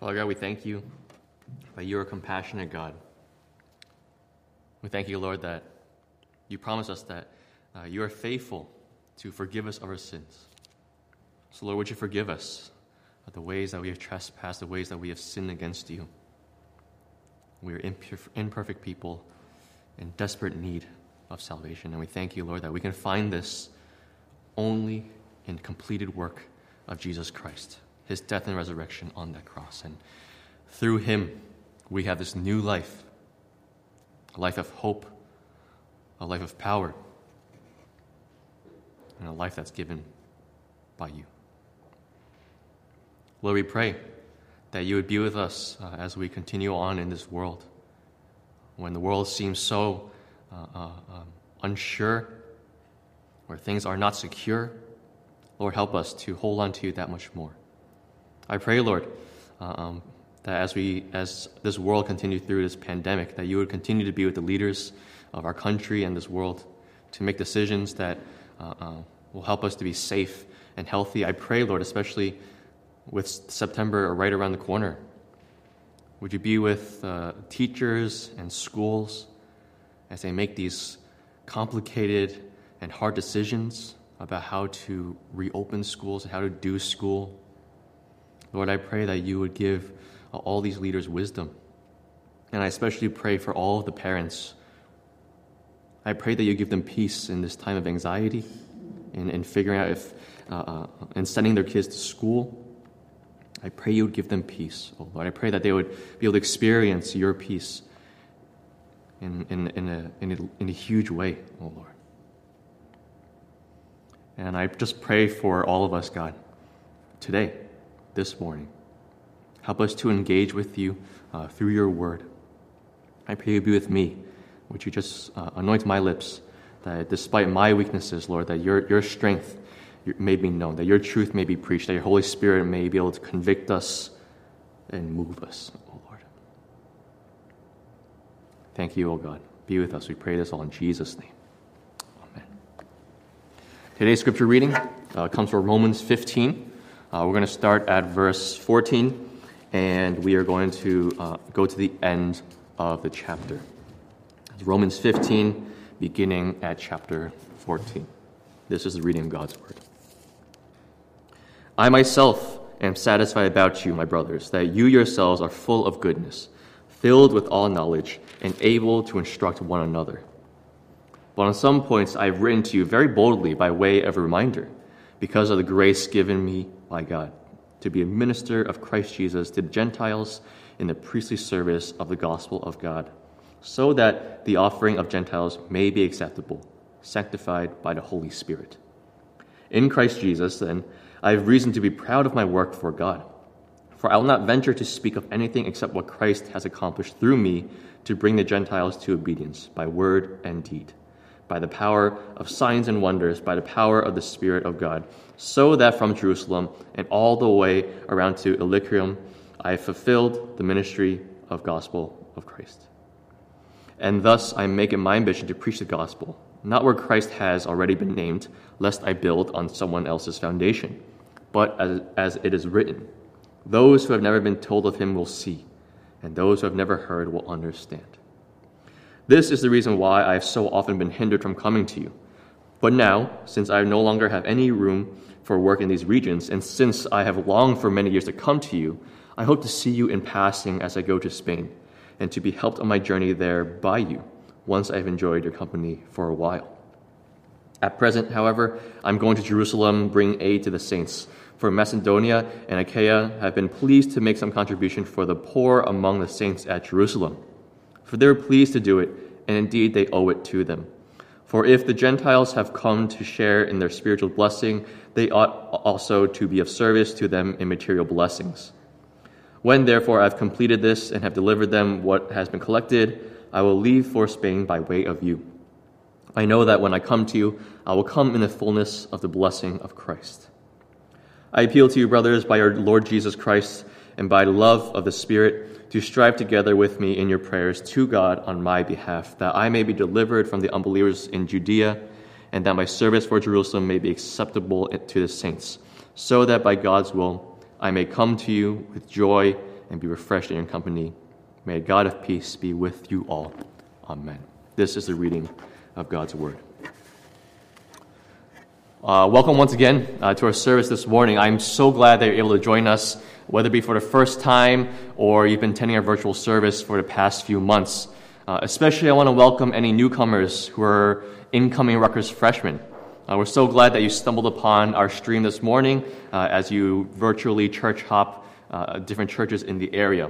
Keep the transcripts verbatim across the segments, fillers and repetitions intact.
Father God, we thank you that you are a compassionate God. We thank you, Lord, that you promise us that uh, you are faithful to forgive us of our sins. So, Lord, would you forgive us of the ways that we have trespassed, the ways that we have sinned against you. We are imperf- imperfect people in desperate need of salvation. And we thank you, Lord, that we can find this only in completed work of Jesus Christ, his death and resurrection on that cross. And through him, we have this new life, a life of hope, a life of power, and a life that's given by you. Lord, we pray that you would be with us uh, as we continue on in this world. When the world seems so uh, uh, um, unsure, where things are not secure, Lord, help us to hold on to you that much more. I pray, Lord, uh, um, that as we, as this world continues through this pandemic, that you would continue to be with the leaders of our country and this world to make decisions that uh, uh, will help us to be safe and healthy. I pray, Lord, especially with September right around the corner, would you be with uh, teachers and schools as they make these complicated and hard decisions about how to reopen schools and how to do school. Lord, I pray that you would give uh, all these leaders wisdom. And I especially pray for all of the parents. I pray that you give them peace in this time of anxiety and in figuring out if, uh, uh, and sending their kids to school. I pray you would give them peace, oh Lord. I pray that they would be able to experience your peace in, in, in, a, in, a, in a huge way, oh Lord. And I just pray for all of us, God, today, this morning. Help us to engage with you uh, through your word. I pray you be with me. Would you just uh, anoint my lips, that despite my weaknesses, Lord, that your, your strength may be known, that your truth may be preached, that your Holy Spirit may be able to convict us and move us, oh Lord. Thank you, oh God. Be with us. We pray this all in Jesus' name. Amen. Today's scripture reading uh, comes from Romans fifteen. Uh, we're going to start at verse fourteen, and we are going to uh, go to the end of the chapter. It's Romans fifteen, beginning at chapter fourteen. This is the reading of God's word. I myself am satisfied about you, my brothers, that you yourselves are full of goodness, filled with all knowledge, and able to instruct one another. But on some points I have written to you very boldly by way of a reminder, because of the grace given me by God, to be a minister of Christ Jesus to the Gentiles in the priestly service of the gospel of God, so that the offering of Gentiles may be acceptable, sanctified by the Holy Spirit. In Christ Jesus, then, I have reason to be proud of my work for God. For I will not venture to speak of anything except what Christ has accomplished through me to bring the Gentiles to obedience by word and deed, by the power of signs and wonders, by the power of the Spirit of God, so that from Jerusalem and all the way around to Illyricum I have fulfilled the ministry of gospel of Christ. And thus I make it my ambition to preach the gospel, not where Christ has already been named, lest I build on someone else's foundation, but as, as it is written, those who have never been told of him will see, and those who have never heard will understand. This is the reason why I have so often been hindered from coming to you. But now, since I no longer have any room for work in these regions, and since I have longed for many years to come to you, I hope to see you in passing as I go to Spain, and to be helped on my journey there by you, once I have enjoyed your company for a while. At present, however, I'm going to Jerusalem, bringing aid to the saints. For Macedonia and Achaia have been pleased to make some contribution for the poor among the saints at Jerusalem. For they were pleased to do it, and indeed they owe it to them. For if the Gentiles have come to share in their spiritual blessing, they ought also to be of service to them in material blessings. When therefore I have completed this and have delivered them what has been collected, I will leave for Spain by way of you. I know that when I come to you, I will come in the fullness of the blessing of Christ. I appeal to you, brothers, by our Lord Jesus Christ and by the love of the Spirit, to strive together with me in your prayers to God on my behalf, that I may be delivered from the unbelievers in Judea, and that my service for Jerusalem may be acceptable to the saints, so that by God's will I may come to you with joy and be refreshed in your company. May the God of peace be with you all. Amen. This is the reading of God's word. Uh, welcome once again uh, to our service this morning. I'm so glad that you're able to join us, whether it be for the first time or you've been attending our virtual service for the past few months. Uh, especially, I want to welcome any newcomers who are incoming Rutgers freshmen. Uh, we're so glad that you stumbled upon our stream this morning uh, as you virtually church hop uh, different churches in the area.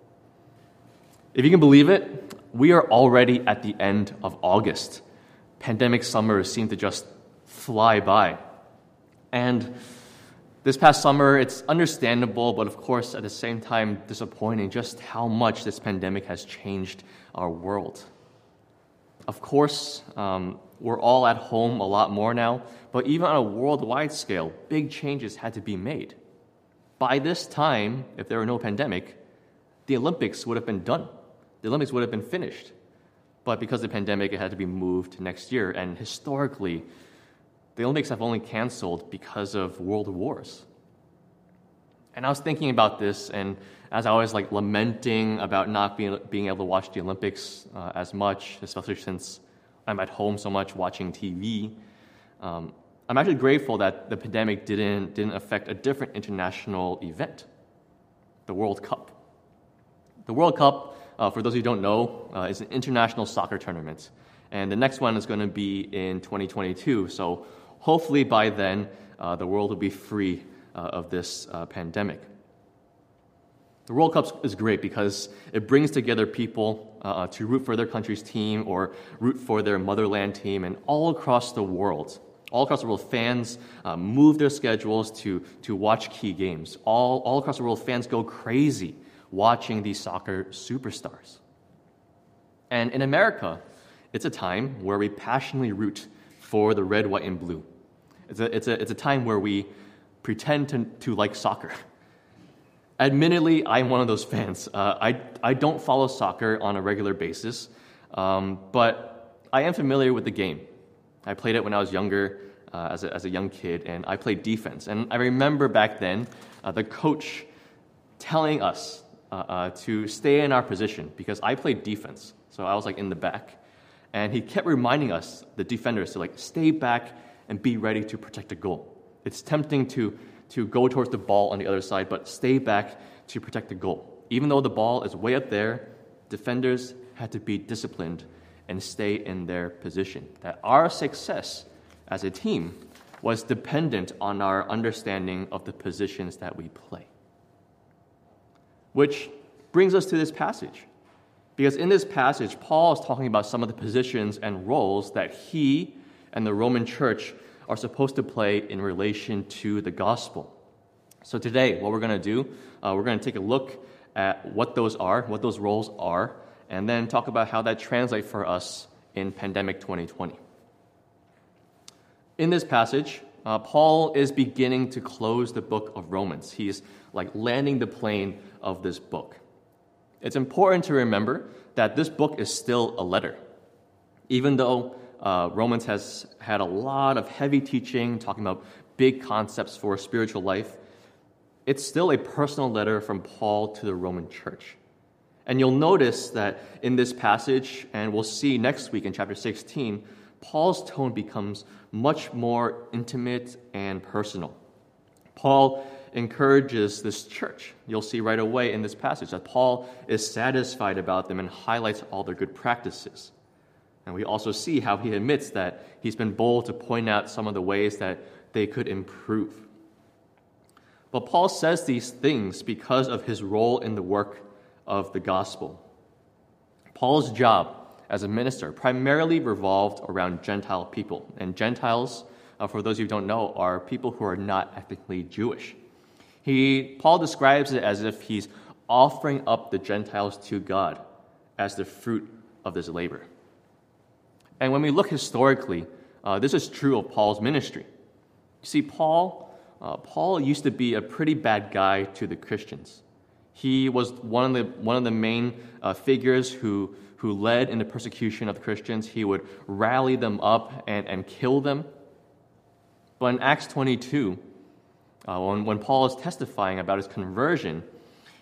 If you can believe it, we are already at the end of August. Pandemic summers seem to just fly by. And this past summer, it's understandable, but of course, at the same time, disappointing just how much this pandemic has changed our world. Of course, um, we're all at home a lot more now, but even on a worldwide scale, big changes had to be made. By this time, if there were no pandemic, the Olympics would have been done. The Olympics would have been finished. But because of the pandemic, it had to be moved to next year. And historically, the Olympics have only canceled because of world wars. And I was thinking about this, and as I was like lamenting about not being, being able to watch the Olympics uh, as much, especially since I'm at home so much watching T V, um, I'm actually grateful that the pandemic didn't, didn't affect a different international event, the World Cup. The World Cup, uh, for those who don't know, uh, is an international soccer tournament. And the next one is going to be in twenty twenty-two. So hopefully by then, uh, the world will be free uh, of this uh, pandemic. The World Cup is great because it brings together people uh, to root for their country's team or root for their motherland team. And all across the world, all across the world, fans uh, move their schedules to, to watch key games. All, all across the world, fans go crazy watching these soccer superstars. And in America, it's a time where we passionately root for the red, white, and blue. It's a, it's a, it's a time where we pretend to, to like soccer. Admittedly, I'm one of those fans. Uh, I, I don't follow soccer on a regular basis, um, but I am familiar with the game. I played it when I was younger, uh, as, a, as a young kid, and I played defense. And I remember back then, uh, the coach telling us uh, uh, to stay in our position because I played defense. So I was like in the back. And he kept reminding us, the defenders, to like stay back and be ready to protect the goal. It's tempting to, to go towards the ball on the other side, but stay back to protect the goal. Even though the ball is way up there, defenders had to be disciplined and stay in their position. That our success as a team was dependent on our understanding of the positions that we play. Which brings us to this passage. Because in this passage, Paul is talking about some of the positions and roles that he and the Roman church are supposed to play in relation to the gospel. So today, what we're going to do, uh, we're going to take a look at what those are, what those roles are, and then talk about how that translates for us in pandemic twenty twenty. In this passage, uh, Paul is beginning to close the book of Romans. He's like landing the plane of this book. It's important to remember that this book is still a letter. Even though uh, Romans has had a lot of heavy teaching, talking about big concepts for spiritual life, it's still a personal letter from Paul to the Roman church. And you'll notice that in this passage, and we'll see next week in chapter sixteen, Paul's tone becomes much more intimate and personal. Paul encourages this church. You'll see right away in this passage that Paul is satisfied about them and highlights all their good practices. And we also see how he admits that he's been bold to point out some of the ways that they could improve. But Paul says these things because of his role in the work of the gospel. Paul's job as a minister primarily revolved around Gentile people. And Gentiles, uh, for those of you who don't know, are people who are not ethnically Jewish. He, Paul describes it as if he's offering up the Gentiles to God as the fruit of this labor. And when we look historically, uh, this is true of Paul's ministry. You see, Paul, uh, Paul used to be a pretty bad guy to the Christians. He was one of the one of the main uh, figures who who led in the persecution of the Christians. He would rally them up and, and kill them. But in Acts twenty-two, uh, when, when Paul is testifying about his conversion,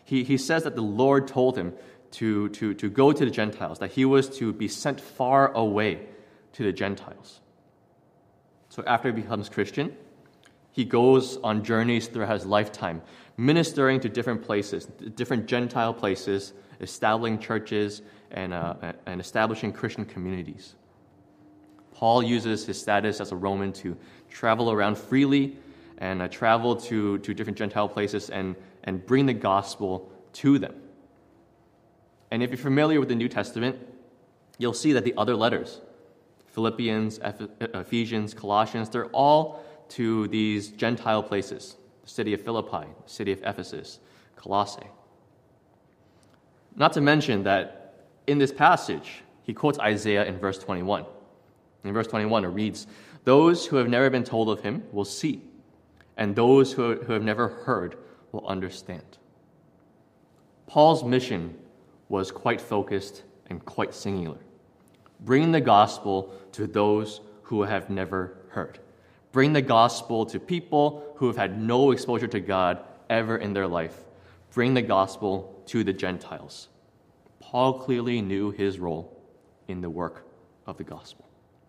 he, he says that the Lord told him to, to, to go to the Gentiles, that he was to be sent far away to the Gentiles. So after he becomes Christian, he goes on journeys throughout his lifetime, ministering to different places, different Gentile places, establishing churches, and, uh, and establishing Christian communities. Paul uses his status as a Roman to travel around freely and uh, travel to, to different Gentile places and, and bring the gospel to them. And if you're familiar with the New Testament, you'll see that the other letters, Philippians, Ephesians, Colossians, they're all to these Gentile places, the city of Philippi, the city of Ephesus, Colossae. Not to mention that in this passage, he quotes Isaiah in verse twenty-one. In verse twenty-one, it reads, "Those who have never been told of him will see, and those who who have never heard will understand." Paul's mission was quite focused and quite singular. Bring the gospel to those who have never heard. Bring the gospel to people who have had no exposure to God ever in their life. Bring the gospel to the Gentiles. Paul clearly knew his role in the work of the gospel.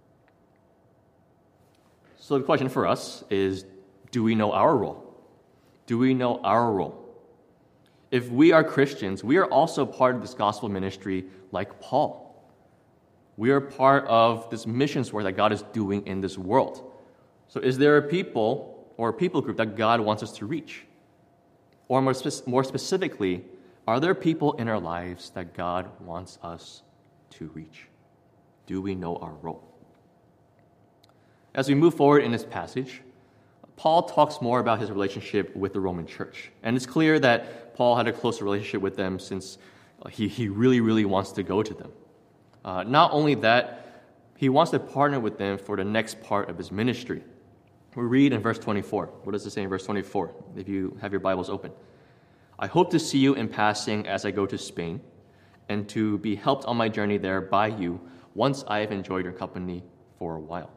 So the question for us is, do we know our role? Do we know our role? If we are Christians, we are also part of this gospel ministry like Paul. We are part of this missions work that God is doing in this world. So is there a people or a people group that God wants us to reach? Or more, spe- more specifically, are there people in our lives that God wants us to reach? Do we know our role? As we move forward in this passage, Paul talks more about his relationship with the Roman church. And it's clear that Paul had a closer relationship with them since he, he really, really wants to go to them. Uh, not only that, he wants to partner with them for the next part of his ministry. We read in verse twenty-four. What does it say in verse twenty-four? If you have your Bibles open. "I hope to see you in passing as I go to Spain, and to be helped on my journey there by you once I have enjoyed your company for a while."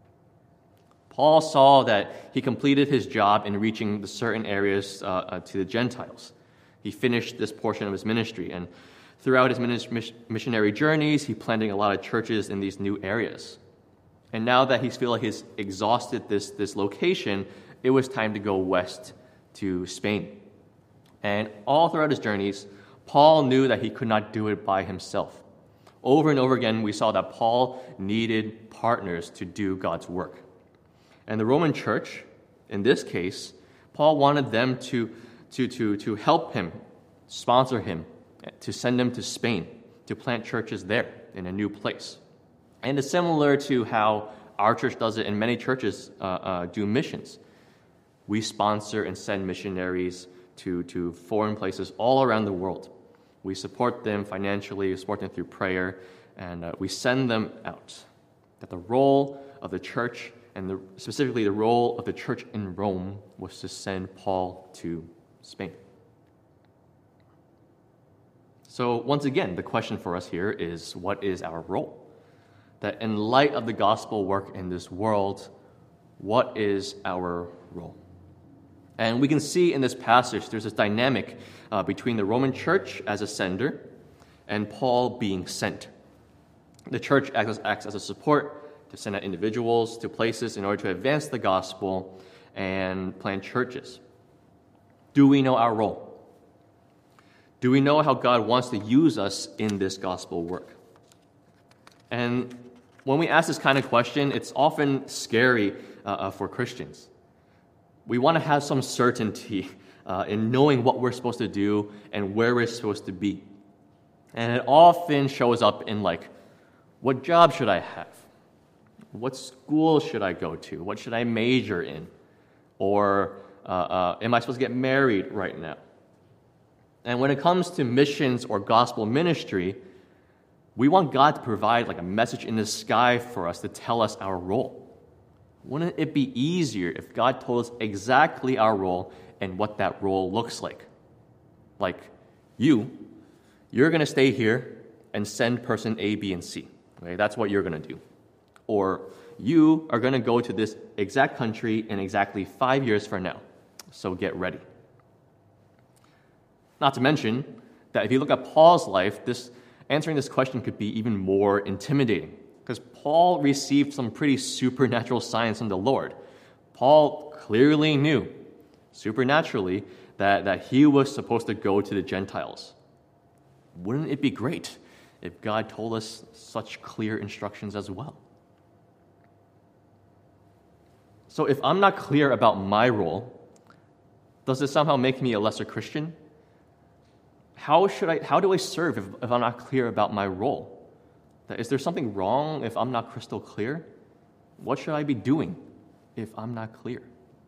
Paul saw that he completed his job in reaching the certain areas uh, uh, to the Gentiles. He finished this portion of his ministry, and throughout his missionary journeys, he planted a lot of churches in these new areas. And now that he feels like he's exhausted this, this location, it was time to go west to Spain. And all throughout his journeys, Paul knew that he could not do it by himself. Over and over again, we saw that Paul needed partners to do God's work. And the Roman church, in this case, Paul wanted them to, to, to, to help him, sponsor him, to send him to Spain, to plant churches there in a new place. And it's similar to how our church does it, and many churches uh, uh, do missions. We sponsor and send missionaries to, to foreign places all around the world. We support them financially, we support them through prayer, and uh, we send them out. That the role of the church, and the, specifically the role of the church in Rome, was to send Paul to Spain. So once again, the question for us here is, what is our role? That in light of the gospel work in this world, what is our role? And we can see in this passage, there's this dynamic uh, between the Roman church as a sender and Paul being sent. The church acts as, acts as a support to send out individuals to places in order to advance the gospel and plant churches. Do we know our role? Do we know how God wants to use us in this gospel work? And when we ask this kind of question, it's often scary uh, for Christians. We want to have some certainty uh, in knowing what we're supposed to do and where we're supposed to be. And it often shows up in like, what job should I have? What school should I go to? What should I major in? Or uh, uh, am I supposed to get married right now? And when it comes to missions or gospel ministry, we want God to provide like a message in the sky for us to tell us our role. Wouldn't it be easier if God told us exactly our role and what that role looks like? Like, you, you're going to stay here and send person A, B, and C. Okay, that's what you're going to do. Or you are going to go to this exact country in exactly five years from now. So get ready. Not to mention that if you look at Paul's life, this answering this question could be even more intimidating, because Paul received some pretty supernatural signs from the Lord. Paul clearly knew, supernaturally, that, that he was supposed to go to the Gentiles. Wouldn't it be great if God told us such clear instructions as well? So if I'm not clear about my role, does this somehow make me a lesser Christian? How should I? How do I serve if, if I'm not clear about my role? Is there something wrong if I'm not crystal clear? What should I be doing if I'm not clear?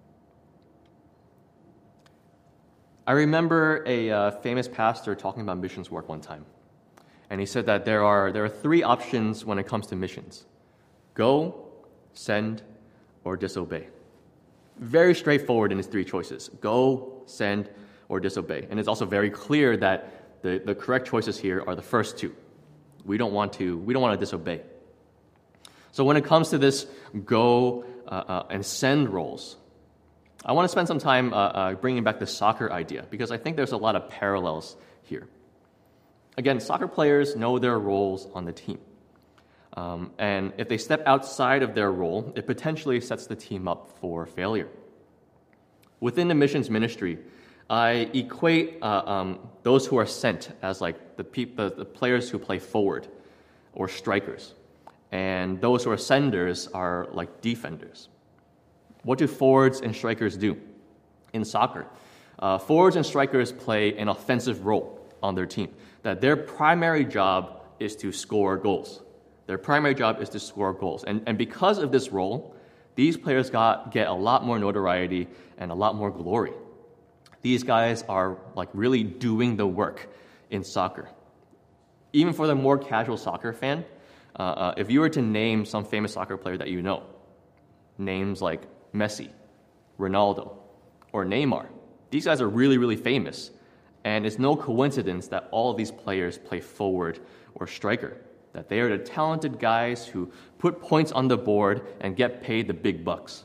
I remember a uh, famous pastor talking about missions work one time. And he said that there are, there are three options when it comes to missions: go, send, or disobey. Very straightforward in his three choices: go, send, or disobey. And it's also very clear that the, the correct choices here are the first two. We don't want to, we don't want to disobey. So when it comes to this go uh, uh, and send roles, I want to spend some time uh, uh, bringing back the soccer idea, because I think there's a lot of parallels here. Again, soccer players know their roles on the team. Um, and if they step outside of their role, it potentially sets the team up for failure. Within the missions ministry, I equate uh, um, those who are sent as like the, peop- the, the players who play forward or strikers. And those who are senders are like defenders. What do forwards and strikers do in soccer? Uh, forwards and strikers play an offensive role on their team, that their primary job is to score goals. Their primary job is to score goals. And, and because of this role, these players got, get a lot more notoriety and a lot more glory. These guys are like really doing the work in soccer. Even for the more casual soccer fan, uh, uh, if you were to name some famous soccer player that you know, names like Messi, Ronaldo, or Neymar, these guys are really, really famous. And it's no coincidence that all of these players play forward or striker, that they are the talented guys who put points on the board and get paid the big bucks.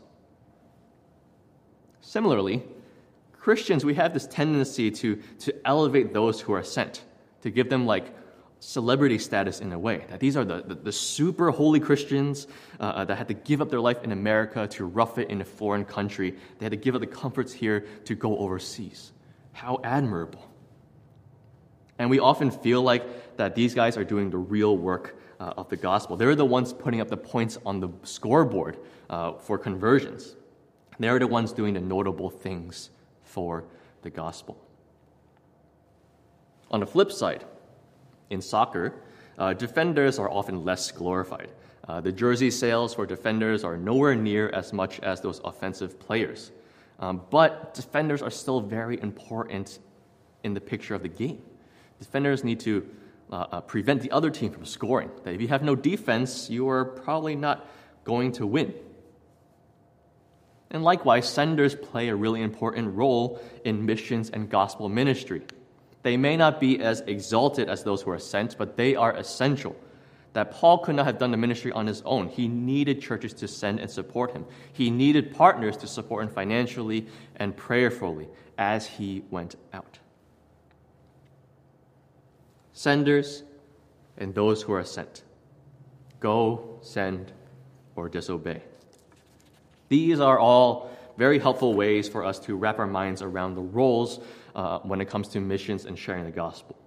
Similarly, Christians, we have this tendency to, to elevate those who are sent, to give them like celebrity status in a way, that these are the, the, the super holy Christians uh, that had to give up their life in America to rough it in a foreign country. They had to give up the comforts here to go overseas. How admirable. And we often feel like that these guys are doing the real work uh, of the gospel. They're the ones putting up the points on the scoreboard uh, for conversions. They're the ones doing the notable things for the gospel. On the flip side, in soccer, uh, defenders are often less glorified. Uh, the jersey sales for defenders are nowhere near as much as those offensive players. Um, but defenders are still very important in the picture of the game. Defenders need to uh, uh, prevent the other team from scoring. That if you have no defense, you are probably not going to win. And likewise, senders play a really important role in missions and gospel ministry. They may not be as exalted as those who are sent, but they are essential. That Paul could not have done the ministry on his own. He needed churches to send and support him. He needed partners to support him financially and prayerfully as he went out. Senders and those who are sent. Go, send, or disobey. These are all very helpful ways for us to wrap our minds around the roles uh, when it comes to missions and sharing the gospel.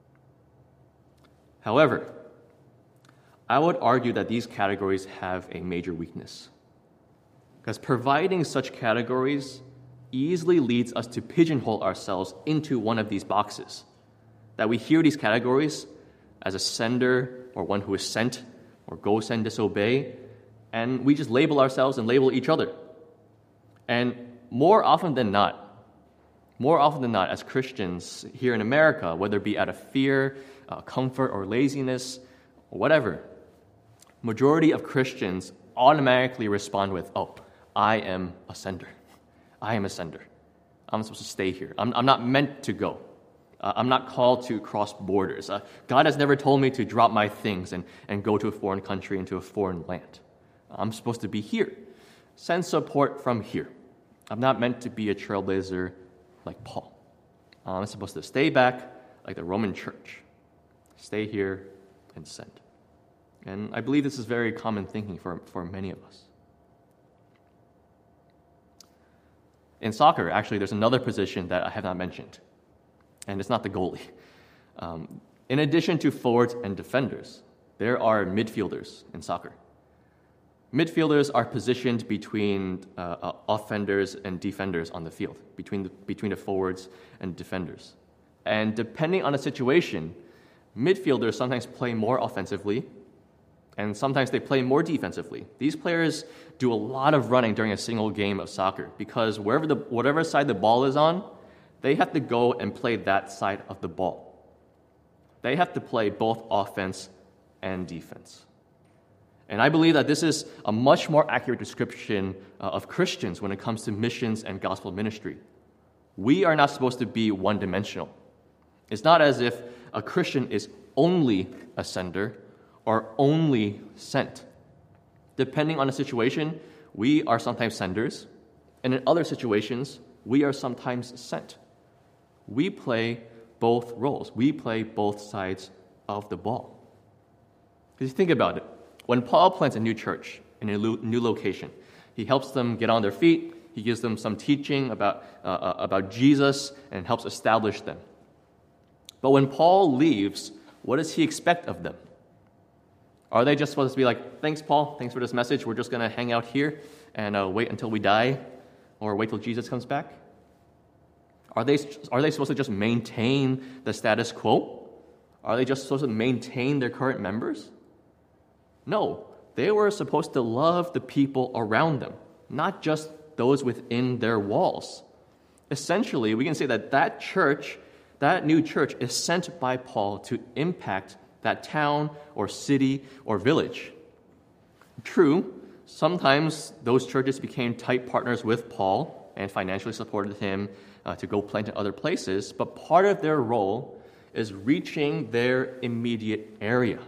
However, I would argue that these categories have a major weakness, because providing such categories easily leads us to pigeonhole ourselves into one of these boxes. That we hear these categories as a sender or one who is sent, or go, send, disobey, and we just label ourselves and label each other. And more often than not, more often than not, as Christians here in America, whether it be out of fear, uh, comfort, or laziness, or whatever, majority of Christians automatically respond with, oh, I am a sender. I am a sender. I'm supposed to stay here. I'm, I'm not meant to go. Uh, I'm not called to cross borders. Uh, God has never told me to drop my things and, and go to a foreign country, into a foreign land. I'm supposed to be here. Send support from here. I'm not meant to be a trailblazer like Paul. Um, it's supposed to stay back like the Roman church. Stay here and send. And I believe this is very common thinking for, for many of us. In soccer, actually, there's another position that I have not mentioned, and it's not the goalie. Um, in addition to forwards and defenders, there are midfielders in soccer. Midfielders are positioned between uh, uh, offenders and defenders on the field, between the, between the forwards and defenders. And depending on the situation, midfielders sometimes play more offensively, and sometimes they play more defensively. These players do a lot of running during a single game of soccer because wherever the, whatever side the ball is on, they have to go and play that side of the ball. They have to play both offense and defense. And I believe that this is a much more accurate description uh, of Christians when it comes to missions and gospel ministry. We are not supposed to be one-dimensional. It's not as if a Christian is only a sender or only sent. Depending on the situation, we are sometimes senders, and in other situations, we are sometimes sent. We play both roles. We play both sides of the ball. Because you think about it, when Paul plants a new church in a new location, he helps them get on their feet, he gives them some teaching about, uh, about Jesus, and helps establish them. But when Paul leaves, what does he expect of them? Are they just supposed to be like, thanks, Paul, thanks for this message, we're just going to hang out here and uh, wait until we die, or wait till Jesus comes back? Are they, are they supposed to just maintain the status quo? Are they just supposed to maintain their current members? No, they were supposed to love the people around them, not just those within their walls. Essentially, we can say that that church, that new church, is sent by Paul to impact that town or city or village. True, sometimes those churches became tight partners with Paul and financially supported him uh, to go plant in other places, but part of their role is reaching their immediate area.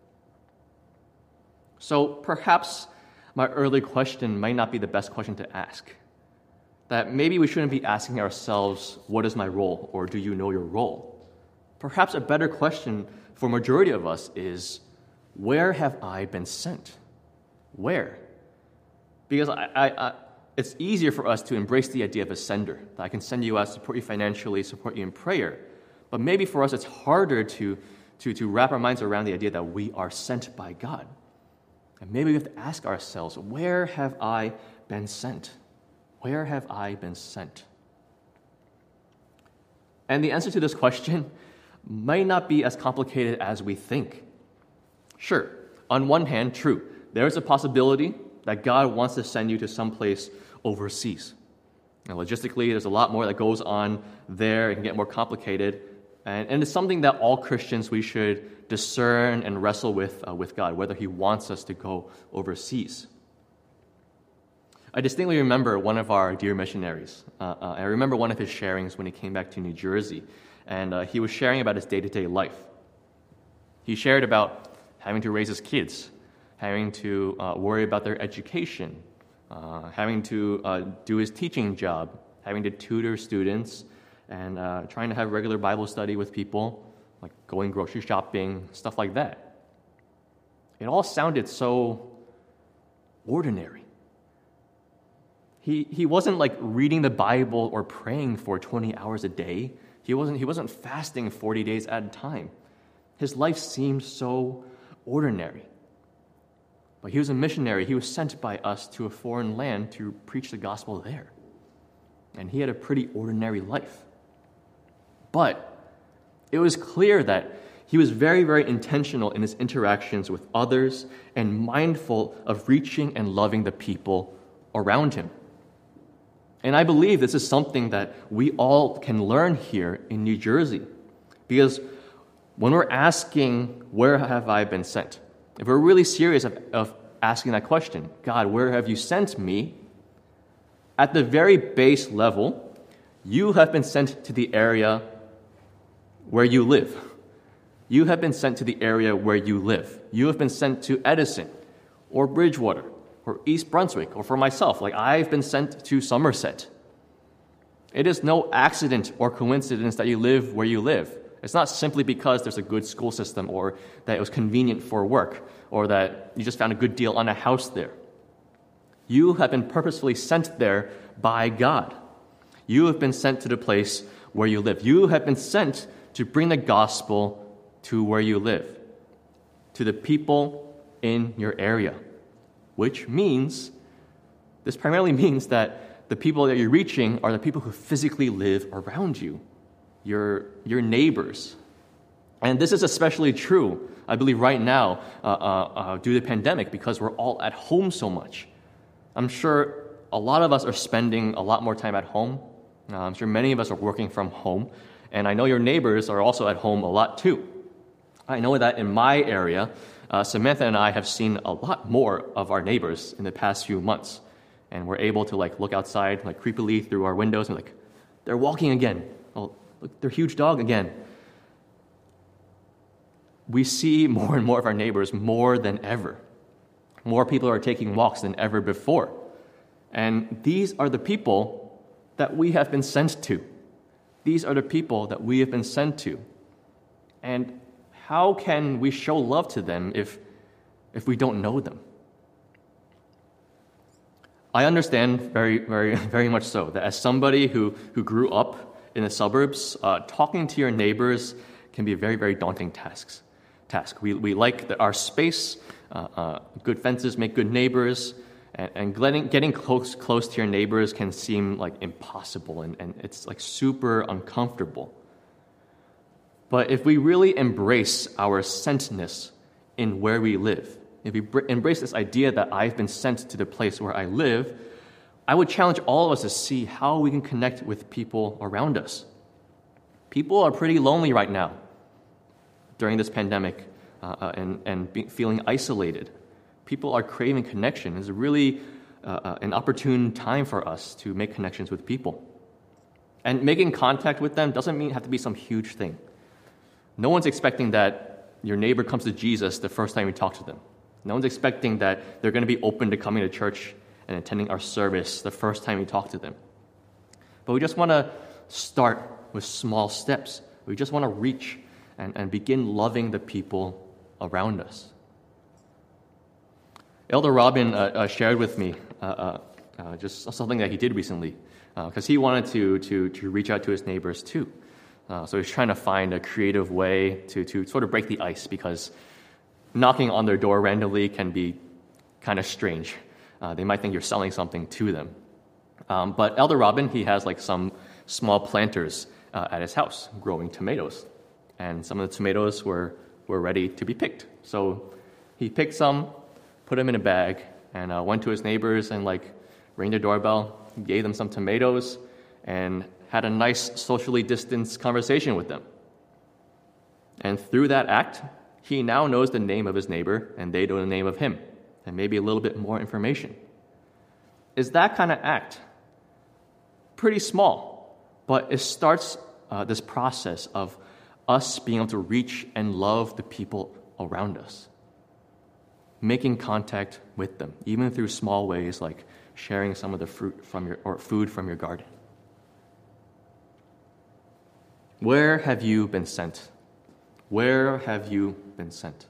So perhaps my early question might not be the best question to ask. That maybe we shouldn't be asking ourselves, what is my role, or do you know your role? Perhaps a better question for majority of us is, where have I been sent? Where? Because I, I, I, it's easier for us to embrace the idea of a sender, that I can send you out, support you financially, support you in prayer. But maybe for us it's harder to, to, to wrap our minds around the idea that we are sent by God. And maybe we have to ask ourselves, where have I been sent? Where have I been sent? And the answer to this question might not be as complicated as we think. Sure, on one hand, true, there's a possibility that God wants to send you to someplace overseas. Now, logistically, there's a lot more that goes on there. It can get more complicated. And, and it's something that all Christians, we should discern and wrestle with uh, with God, whether he wants us to go overseas. I distinctly remember one of our dear missionaries. Uh, uh, I remember one of his sharings when he came back to New Jersey, and uh, he was sharing about his day-to-day life. He shared about having to raise his kids, having to uh, worry about their education, uh, having to uh, do his teaching job, having to tutor students, and uh, trying to have regular Bible study with people, like going grocery shopping, stuff like that. It all sounded so ordinary. He he wasn't like reading the Bible or praying for twenty hours a day. He wasn't he wasn't fasting forty days at a time. His life seemed so ordinary. But he was a missionary. He was sent by us to a foreign land to preach the gospel there. And he had a pretty ordinary life. But it was clear that he was very, very intentional in his interactions with others and mindful of reaching and loving the people around him. And I believe this is something that we all can learn here in New Jersey. Because when we're asking, where have I been sent? If we're really serious of, of asking that question, God, where have you sent me? At the very base level, you have been sent to the area where you live. You have been sent to the area where you live. You have been sent to Edison or Bridgewater or East Brunswick, or for myself, like I've been sent to Somerset. It is no accident or coincidence that you live where you live. It's not simply because there's a good school system or that it was convenient for work or that you just found a good deal on a house there. You have been purposefully sent there by God. You have been sent to the place where you live. You have been sent to bring the gospel to where you live, to the people in your area, which means, this primarily means that the people that you're reaching are the people who physically live around you, your, your neighbors. And this is especially true, I believe, right now uh, uh, uh, due to the pandemic because we're all at home so much. I'm sure a lot of us are spending a lot more time at home. Uh, I'm sure many of us are working from home. And I know your neighbors are also at home a lot too. I know that in my area, uh, Samantha and I have seen a lot more of our neighbors in the past few months. And we're able to like look outside like creepily through our windows and like, they're walking again. Oh, look, their huge dog again. We see more and more of our neighbors more than ever. More people are taking walks than ever before. And these are the people that we have been sent to. These are the people that we have been sent to. And how can we show love to them if, if we don't know them? I understand very, very, very much so that as somebody who, who grew up in the suburbs, uh, talking to your neighbors can be a very, very daunting task. Task. We we like the, our space. Uh, uh, good fences make good neighbors, and, and getting getting close close to your neighbors can seem like impossible, and, and it's like super uncomfortable. But if we really embrace our sentness in where we live, if we br- embrace this idea that I've been sent to the place where I live, I would challenge all of us to see how we can connect with people around us. People are pretty lonely right now during this pandemic uh, and, and be, feeling isolated. People are craving connection. It's really uh, an opportune time for us to make connections with people. And making contact with them doesn't mean have to be some huge thing. No one's expecting that your neighbor comes to Jesus the first time you talk to them. No one's expecting that they're going to be open to coming to church and attending our service the first time you talk to them. But we just want to start with small steps. We just want to reach and, and begin loving the people around us. Elder Robin uh, uh, shared with me uh, uh, uh, just something that he did recently because uh, he wanted to, to, to reach out to his neighbors too. Uh, so he's trying to find a creative way to, to sort of break the ice because knocking on their door randomly can be kind of strange. Uh, they might think you're selling something to them. Um, but Elder Robin, he has like some small planters uh, at his house growing tomatoes. And some of the tomatoes were, were ready to be picked. So he picked some, put them in a bag, and uh, went to his neighbors and like rang the doorbell, gave them some tomatoes, and had a nice socially distanced conversation with them. And through that act, he now knows the name of his neighbor, and they know the name of him, and maybe a little bit more information. Is that kind of act pretty small, but it starts uh, this process of us being able to reach and love the people around us, making contact with them, even through small ways like sharing some of the fruit from your or food from your garden. Where have you been sent? Where have you been sent?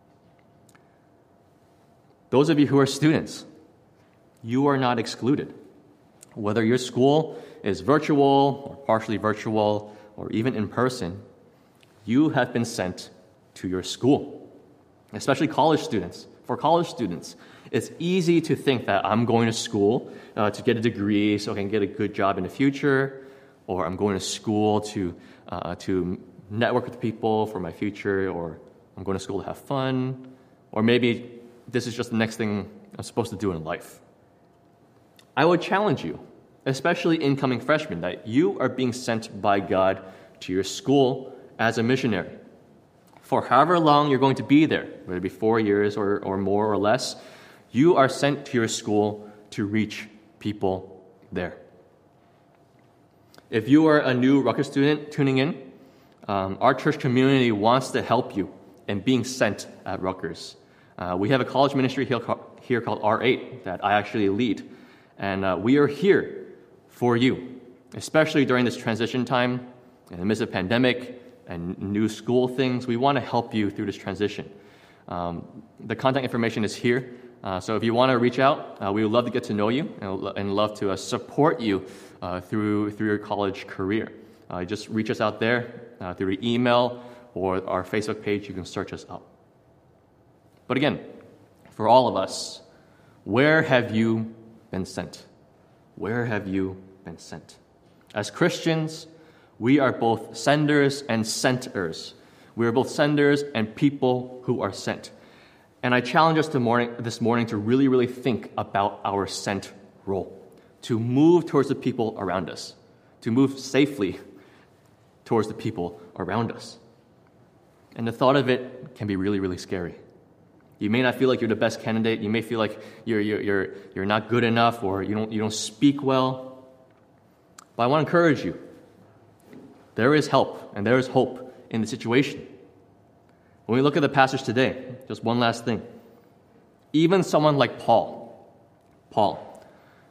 Those of you who are students, you are not excluded. Whether your school is virtual or partially virtual or even in person, you have been sent to your school, especially college students. For college students, it's easy to think that I'm going to school uh, to get a degree so I can get a good job in the future, or I'm going to school to uh, to network with people for my future, or I'm going to school to have fun, or maybe this is just the next thing I'm supposed to do in life. I would challenge you, especially incoming freshmen, that you are being sent by God to your school as a missionary. For however long you're going to be there, whether it be four years or, or more or less, you are sent to your school to reach people there. If you are a new Rutgers student tuning in, um, our church community wants to help you in being sent at Rutgers. Uh, we have a college ministry here called R eight that I actually lead, and uh, we are here for you. Especially during this transition time, in the midst of pandemic and new school things, we want to help you through this transition. Um, the contact information is here. Uh, so if you want to reach out, uh, we would love to get to know you and, and love to uh, support you uh, through through your college career. Uh, just reach us out there uh, through the email or our Facebook page. You can search us up. But again, for all of us, where have you been sent? Where have you been sent? As Christians, we are both senders and senters. We are both senders and people who are sent. And I challenge us to morning, this morning to really, really think about our sent role, to move towards the people around us, to move safely towards the people around us. And the thought of it can be really, really scary. You may not feel like you're the best candidate. You may feel like you're you're you're, you're not good enough, or you don't you don't speak well. But I want to encourage you. There is help and there is hope in the situation. When we look at the passage today, just one last thing. Even someone like Paul, Paul,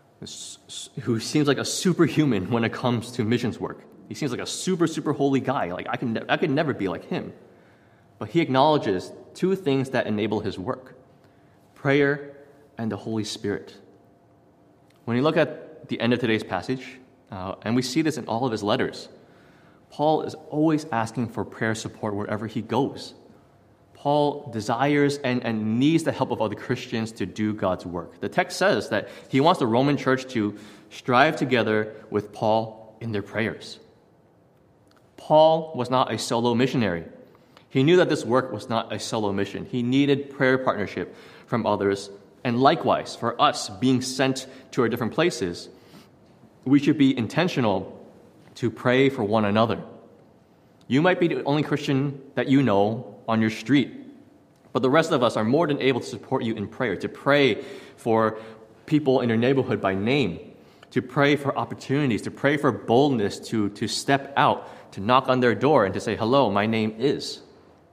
who seems like a superhuman when it comes to missions work. He seems like a super, super holy guy. Like I can, I could never be like him. But he acknowledges two things that enable his work: prayer and the Holy Spirit. When you look at the end of today's passage, uh, and we see this in all of his letters, Paul is always asking for prayer support wherever he goes. Paul desires and, and needs the help of other Christians to do God's work. The text says that he wants the Roman church to strive together with Paul in their prayers. Paul was not a solo missionary. He knew that this work was not a solo mission. He needed prayer partnership from others. And likewise, for us being sent to our different places, we should be intentional to pray for one another. You might be the only Christian that you know on your street, but the rest of us are more than able to support you in prayer, to pray for people in your neighborhood by name, to pray for opportunities, to pray for boldness to, to step out, to knock on their door and to say, "Hello, my name is."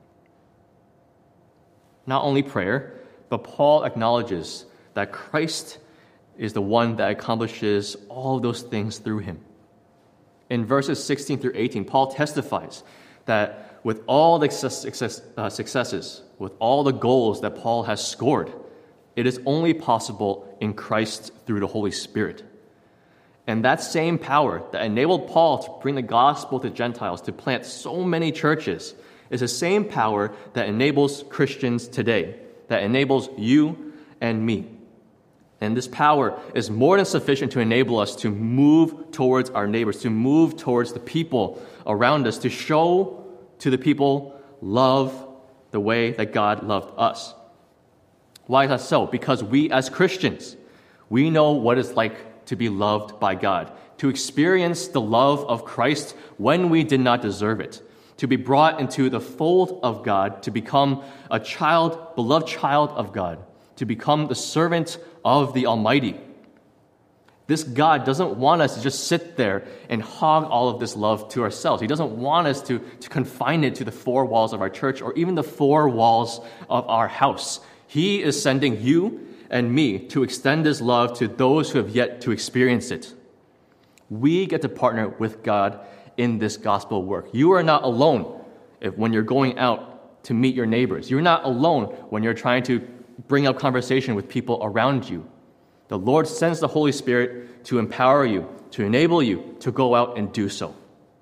Not only prayer, but Paul acknowledges that Christ is the one that accomplishes all of those things through him. In verses sixteen through eighteen, Paul testifies that with all the success, uh, successes, with all the goals that Paul has scored, it is only possible in Christ through the Holy Spirit. And that same power that enabled Paul to bring the gospel to Gentiles, to plant so many churches, is the same power that enables Christians today, that enables you and me. And this power is more than sufficient to enable us to move towards our neighbors, to move towards the people around us, to show to the people love the way that God loved us. Why is that so? Because we as Christians, we know what it's like to be loved by God, to experience the love of Christ when we did not deserve it, to be brought into the fold of God, to become a child, beloved child of God, to become the servant of the Almighty. This God doesn't want us to just sit there and hog all of this love to ourselves. He doesn't want us to, to confine it to the four walls of our church or even the four walls of our house. He is sending you and me to extend His love to those who have yet to experience it. We get to partner with God in this gospel work. You are not alone if, when you're going out to meet your neighbors. You're not alone when you're trying to bring up conversation with people around you. The Lord sends the Holy Spirit to empower you, to enable you to go out and do so.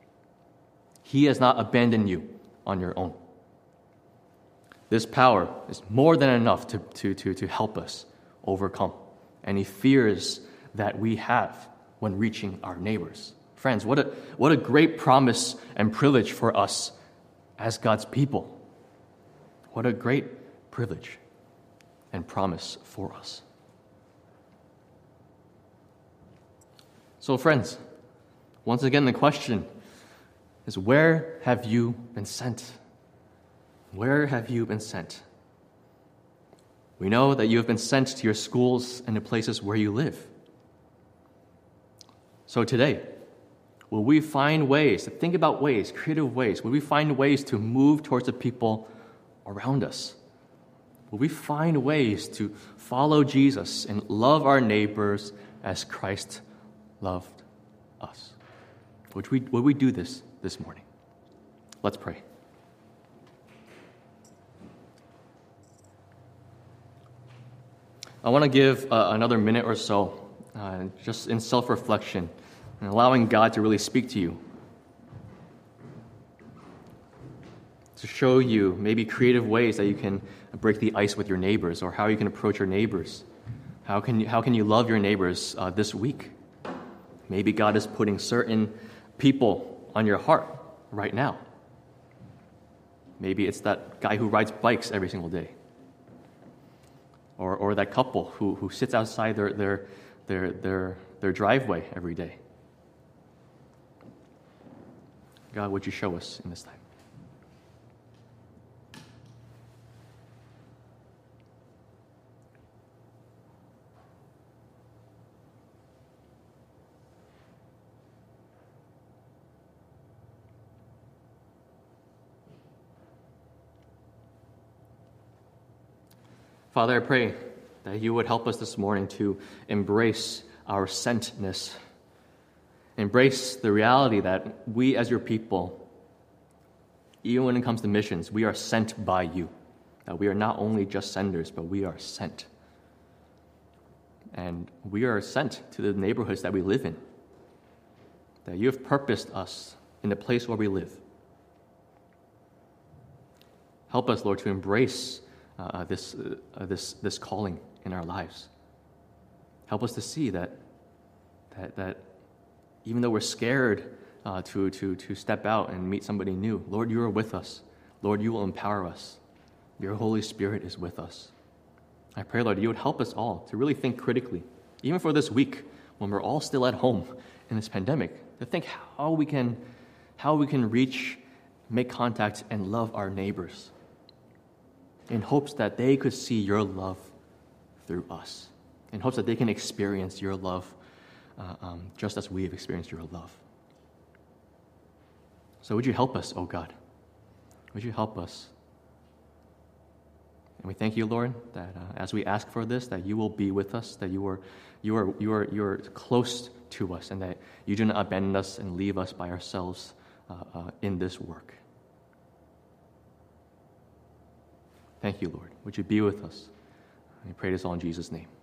He has not abandoned you on your own. This power is more than enough to, to, to, to help us overcome any fears that we have when reaching our neighbors. Friends, what a, what a great promise and privilege for us as God's people. What a great privilege and promise for us. So, friends, once again, the question is, where have you been sent? Where have you been sent? We know that you have been sent to your schools and the places where you live. So today, will we find ways to think about ways, creative ways? Will we find ways to move towards the people around us? Will we find ways to follow Jesus and love our neighbors as Christ loved us? Would we, would we do this this morning? Let's pray. I want to give uh, another minute or so uh, just in self-reflection and allowing God to really speak to you, to show you maybe creative ways that you can break the ice with your neighbors, or how you can approach your neighbors. How can you, how can you love your neighbors uh, this week? Maybe God is putting certain people on your heart right now. Maybe it's that guy who rides bikes every single day. Or or that couple who, who sits outside their, their, their, their, their driveway every day. God, would you show us in this time? Father, I pray that you would help us this morning to embrace our sentness. Embrace the reality that we as your people, even when it comes to missions, we are sent by you. That we are not only just senders, but we are sent. And we are sent to the neighborhoods that we live in. That you have purposed us in the place where we live. Help us, Lord, to embrace Uh, this, uh, this, this calling in our lives. Help us to see that, that, that even though we're scared uh, to, to, to step out and meet somebody new, Lord, you are with us. Lord, you will empower us. Your Holy Spirit is with us. I pray, Lord, you would help us all to really think critically, even for this week when we're all still at home in this pandemic, to think how we can, how we can reach, make contact, and love our neighbors, in hopes that they could see your love through us, in hopes that they can experience your love uh, um, just as we have experienced your love. So would you help us, oh God? Would you help us? And we thank you, Lord, that uh, as we ask for this, that you will be with us, that you are, you are, you are, you are close to us, and that you do not abandon us and leave us by ourselves uh, uh, in this work. Thank you, Lord. Would you be with us? And we pray this all in Jesus' name.